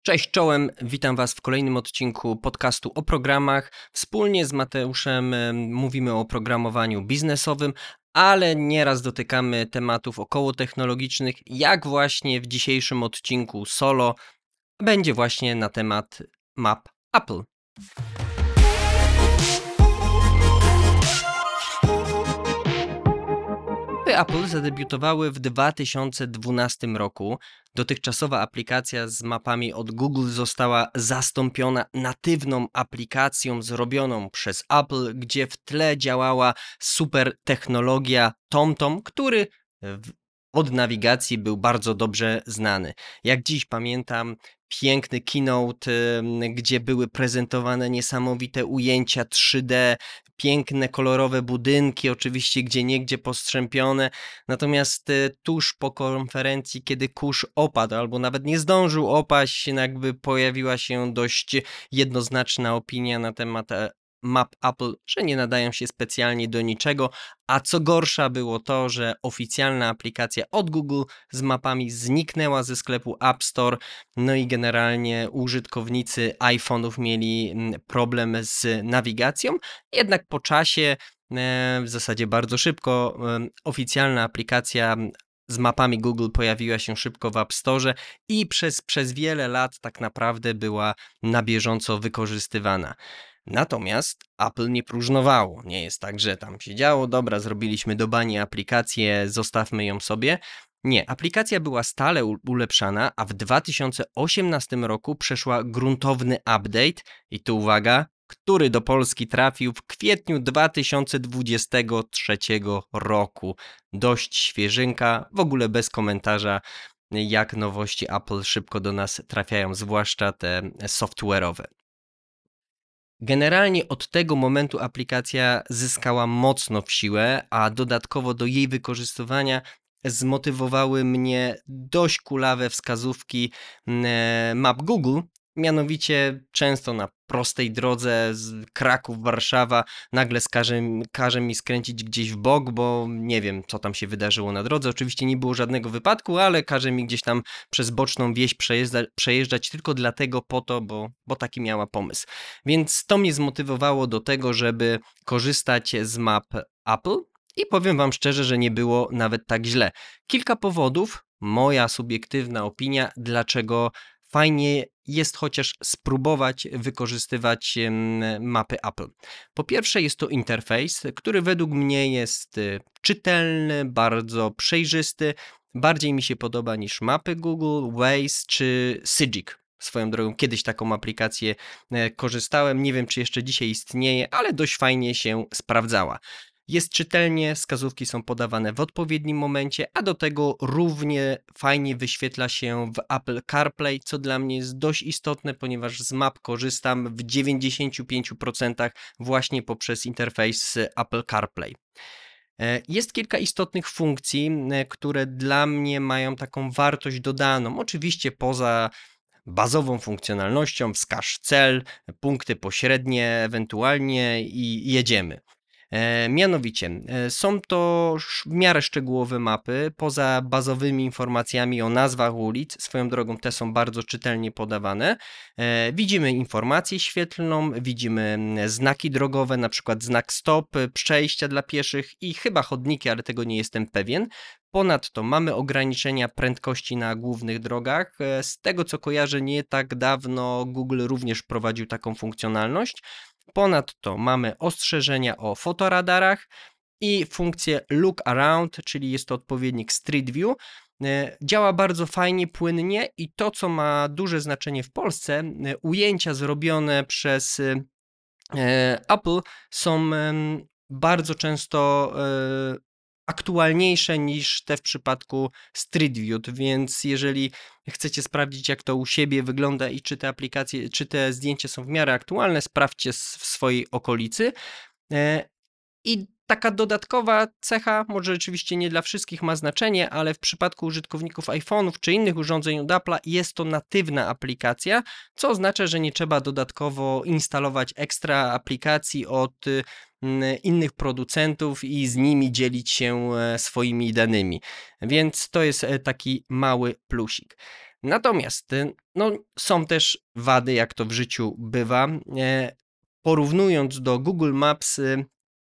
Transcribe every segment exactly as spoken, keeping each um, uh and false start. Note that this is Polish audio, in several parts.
Cześć, czołem, witam Was w kolejnym odcinku podcastu o programach. Wspólnie z Mateuszem em, mówimy o programowaniu biznesowym, ale nieraz dotykamy tematów około technologicznych, jak właśnie w dzisiejszym odcinku solo będzie właśnie na temat map Apple. Mapy Apple zadebiutowały w dwa tysiące dwunastym roku. Dotychczasowa aplikacja z mapami od Google została zastąpiona natywną aplikacją zrobioną przez Apple, gdzie w tle działała super technologia TomTom, który w- od nawigacji był bardzo dobrze znany. Jak dziś pamiętam, piękny keynote, ym, gdzie były prezentowane niesamowite ujęcia trzy D, piękne, kolorowe budynki, oczywiście gdzieniegdzie postrzępione. Natomiast e, tuż po konferencji, kiedy kurz opadł, albo nawet nie zdążył opaść, jakby pojawiła się dość jednoznaczna opinia na temat e, map Apple, że nie nadają się specjalnie do niczego, a co gorsza było to, że oficjalna aplikacja od Google z mapami zniknęła ze sklepu App Store, no i generalnie użytkownicy iPhone'ów mieli mm, problem z nawigacją, jednak po czasie, e, w zasadzie bardzo szybko, em, oficjalna aplikacja m, z mapami Google pojawiła się szybko w App Store i przez, przez wiele lat tak naprawdę była na bieżąco wykorzystywana. Natomiast Apple nie próżnowało. Nie jest tak, że tam się działo, dobra, zrobiliśmy do bani aplikację, zostawmy ją sobie. Nie, aplikacja była stale u- ulepszana, a w dwa tysiące osiemnastym roku przeszła gruntowny update i tu uwaga, który do Polski trafił w kwietniu dwa tysiące dwudziestego trzeciego roku. Dość świeżynka, w ogóle bez komentarza, jak nowości Apple szybko do nas trafiają, zwłaszcza te software'owe. Generalnie od tego momentu aplikacja zyskała mocno w siłę, a dodatkowo do jej wykorzystywania zmotywowały mnie dość kulawe wskazówki mm, map Google. Mianowicie często na prostej drodze z Kraków-Warszawa nagle skaże, każe mi skręcić gdzieś w bok, bo nie wiem, co tam się wydarzyło na drodze. Oczywiście nie było żadnego wypadku, ale każe mi gdzieś tam przez boczną wieś przejeżdżać, przejeżdżać tylko dlatego po to, bo, bo taki miała pomysł. Więc to mnie zmotywowało do tego, żeby korzystać z map Apple i powiem Wam szczerze, że nie było nawet tak źle. Kilka powodów, moja subiektywna opinia, dlaczego fajnie jest chociaż spróbować wykorzystywać em, mapy Apple. Po pierwsze jest to interfejs, który według mnie jest y, czytelny, bardzo przejrzysty. Bardziej mi się podoba niż mapy Google, Waze czy Sygic. Swoją drogą, kiedyś taką aplikację e, korzystałem, nie wiem czy jeszcze dzisiaj istnieje, ale dość fajnie się sprawdzała. Jest czytelnie, wskazówki są podawane w odpowiednim momencie, a do tego równie fajnie wyświetla się w Apple CarPlay, co dla mnie jest dość istotne, ponieważ z map korzystam w dziewięćdziesięciu pięciu procentach właśnie poprzez interfejs Apple CarPlay. E, Jest kilka istotnych funkcji, e, które dla mnie mają taką wartość dodaną. Oczywiście poza bazową funkcjonalnością, wskaż cel, punkty pośrednie ewentualnie i jedziemy. E, mianowicie, e, są to sz- w miarę szczegółowe mapy, poza bazowymi informacjami o nazwach ulic, swoją drogą te są bardzo czytelnie podawane. E, widzimy informację świetlną, widzimy mm, znaki drogowe, na przykład znak stop, e, przejścia dla pieszych i chyba chodniki, ale tego nie jestem pewien. Ponadto mamy ograniczenia prędkości na głównych drogach. E, Z tego co kojarzę, nie tak dawno Google również wprowadził taką funkcjonalność. Ponadto mamy ostrzeżenia o fotoradarach i funkcję Look Around, czyli jest to odpowiednik Street View. E, Działa bardzo fajnie, płynnie i to, co ma duże znaczenie w Polsce, e, ujęcia zrobione przez e, Apple są em, bardzo często e, aktualniejsze niż te w przypadku Street View, więc jeżeli chcecie sprawdzić, jak to u siebie wygląda i czy te aplikacje, czy te zdjęcia są w miarę aktualne, sprawdźcie s- w swojej okolicy. E, I taka dodatkowa cecha, może rzeczywiście nie dla wszystkich ma znaczenie, ale w przypadku użytkowników iPhone'ów czy innych urządzeń od Apple'a jest to natywna aplikacja, co oznacza, że nie trzeba dodatkowo instalować ekstra aplikacji od y, mm, innych producentów i z nimi dzielić się e, swoimi danymi. Więc to jest e, taki mały plusik. Natomiast y, no, są też wady, jak to w życiu bywa. E, Porównując do Google Maps, y,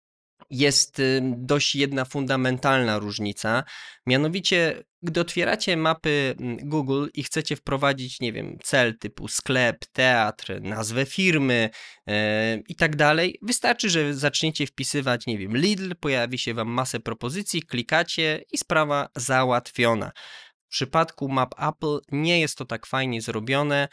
jest y, dość jedna fundamentalna różnica. Mianowicie, gdy otwieracie mapy mm, Google i chcecie wprowadzić, nie wiem, cel typu sklep, teatr, nazwę firmy e, i tak dalej, wystarczy, że zaczniecie wpisywać, nie wiem, Lidl, pojawi się wam masę propozycji, klikacie i sprawa załatwiona. W przypadku map Apple nie jest to tak fajnie zrobione,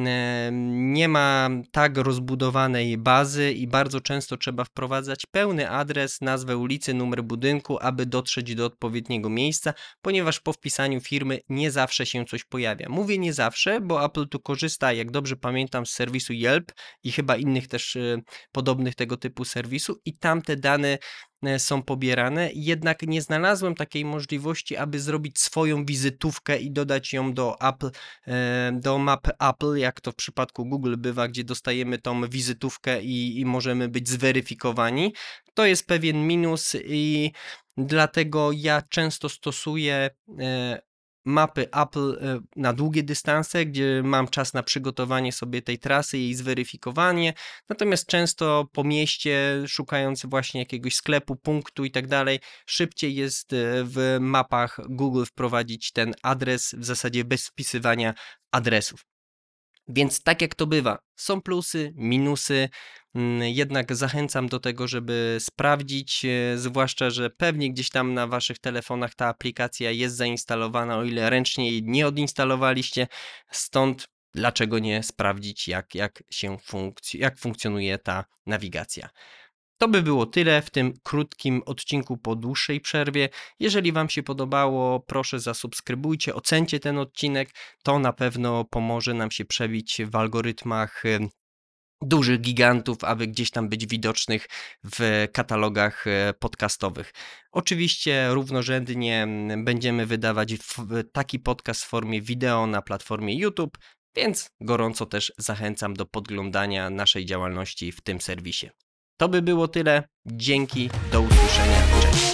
em, nie ma tak rozbudowanej bazy i bardzo często trzeba wprowadzać pełny adres, nazwę ulicy, numer budynku, aby dotrzeć do odpowiedniego miejsca, ponieważ po wpisaniu firmy nie zawsze się coś pojawia. Mówię nie zawsze, bo Apple tu korzysta, jak dobrze pamiętam, z serwisu Yelp i chyba innych też y, podobnych tego typu serwisu i tam te dane e, są pobierane, jednak nie znalazłem takiej możliwości, aby zrobić swoją wizytówkę i dodać ją do Apple, e, do mapy Apple, jak to w przypadku Google bywa, gdzie dostajemy tą wizytówkę i, i możemy być zweryfikowani. To jest pewien minus i dlatego ja często stosuję e, mapy Apple e, na długie dystanse, gdzie mam czas na przygotowanie sobie tej trasy, jej zweryfikowanie. Natomiast często po mieście, szukając właśnie jakiegoś sklepu, punktu i tak dalej, szybciej jest e, w mapach Google wprowadzić ten adres w zasadzie bez wpisywania adresów. Więc tak jak to bywa, są plusy, minusy, mm, jednak zachęcam do tego, żeby sprawdzić, e, zwłaszcza, że pewnie gdzieś tam na waszych telefonach ta aplikacja jest zainstalowana, o ile ręcznie jej nie odinstalowaliście, stąd dlaczego nie sprawdzić, jak, jak się funkc- jak funkcjonuje ta nawigacja. To by było tyle w tym krótkim odcinku po dłuższej przerwie. Jeżeli Wam się podobało, proszę zasubskrybujcie, ocencie ten odcinek. To na pewno pomoże nam się przebić w algorytmach y, dużych gigantów, aby gdzieś tam być widocznych w katalogach y, podcastowych. Oczywiście równorzędnie mm, będziemy wydawać w- taki podcast w formie wideo na platformie YouTube, więc gorąco też zachęcam do podglądania naszej działalności w tym serwisie. To by było tyle. Dzięki, do usłyszenia. Cześć.